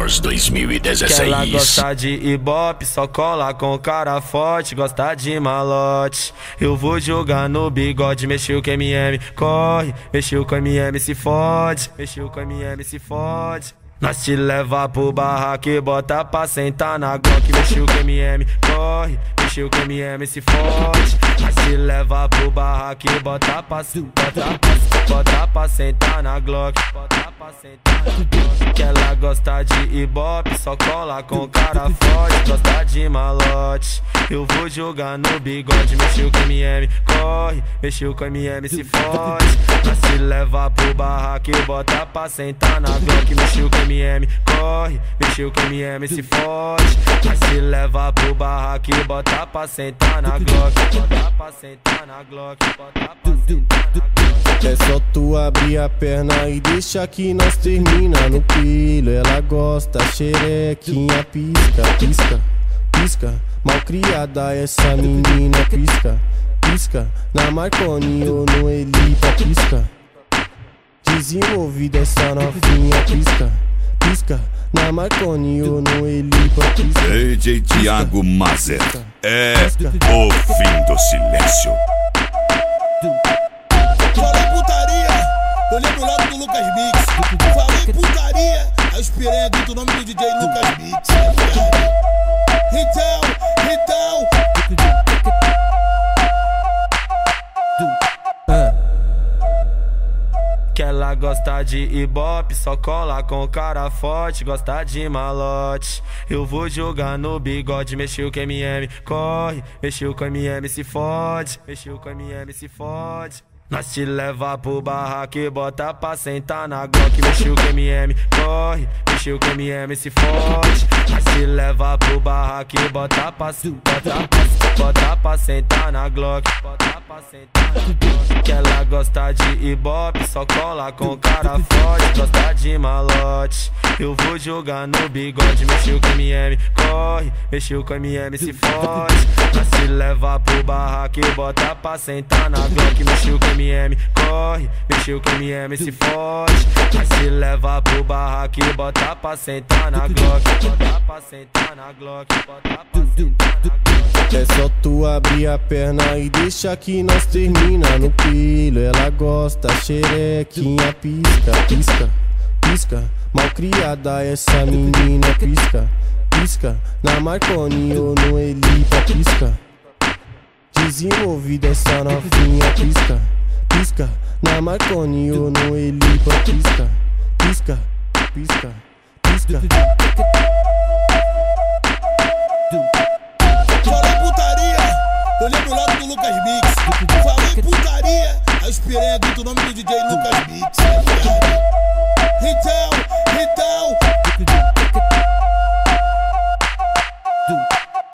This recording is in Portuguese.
Wars 2016. Que ela gosta de ibope, só cola com cara forte, gosta de malote. Eu vou jogar no bigode, mexeu com MM, corre, mexeu com MM, se fode, mexeu com MM, se fode. Nós te leva pro barraco e bota pra sentar na Glock, mexeu com MM, corre, mexeu com MM, se fode. Nós te leva pro barraco e bota pra sentar na Glock, bota pra sentar na Glock. Que ela gosta de ibope, só cola com cara forte, gosta de malote. Eu vou jogar no bigode, mexeu com MM, corre, mexeu com MM, se fode. Nós te leva pro barraco e bota pra sentar na Glock, mexeu com MM, corre, mexeu com MM, se fode. Nós te leva pro barraco e bota pra sentar na Glock, bota pra sentar na Glock, bota pra sentar na Glock. É só tu abrir a perna e deixa que nós termina no pilo. Ela gosta, xerequinha, pisca, pisca, pisca. Malcriada essa menina, pisca, pisca. Na Marconi ou no Elita, pisca. Desenvolvida essa novinha, pisca, pisca. Na Marconi ou no Elita, pisca. DJ Thiago Mazer é o fim do silêncio. Falei putaria, eu lembro logo do Lucas Mix. Falei putaria, aí os piranha grita o nome do DJ Lucas Mix. Então. Que ela gosta de ibope, só cola com cara forte, gosta de malote. Eu vou jogar no bigode, mexeu com MM, corre, mexeu com MM, se fode, mexeu com MM, se fode. Nós te leva pro barraco e bota pra sentar na Glock, mexeu com MM, corre, mexeu com MM, se fode. Nós te leva pro barraco e bota pra sentar na Glock, bota pra sentar na Glock. Que ela gosta de ibope, só cola com cara forte, gosta de malote. Eu vou jogar no bigode, mexeu com MM, corre, mexeu com MM, se fode. Nós te leva pro barraco e bota pra sentar na Glock, mexeu com MM, corre, mexeu com MM, se fode. Nós te leva pro barraco e bota pra sentar na Glock, bota pra sentar na Glock, bota pra sentar na Glock. É só tu abrir a perna e deixa que nós termina no pilo. Ela gosta, xerequinha, pisca, pisca, pisca. Malcriada essa menina, pisca, pisca. Na Marconi ou no Elita, pisca. Desenvolvida essa novinha, pisca, pisca. Na Marconi ou no Elita, pisca, pisca, pisca, pisca. Falei putaria, eu lembro logo do Lucas Mix. Falei putaria, aí os piranha grita o nome do DJ Lucas Mix.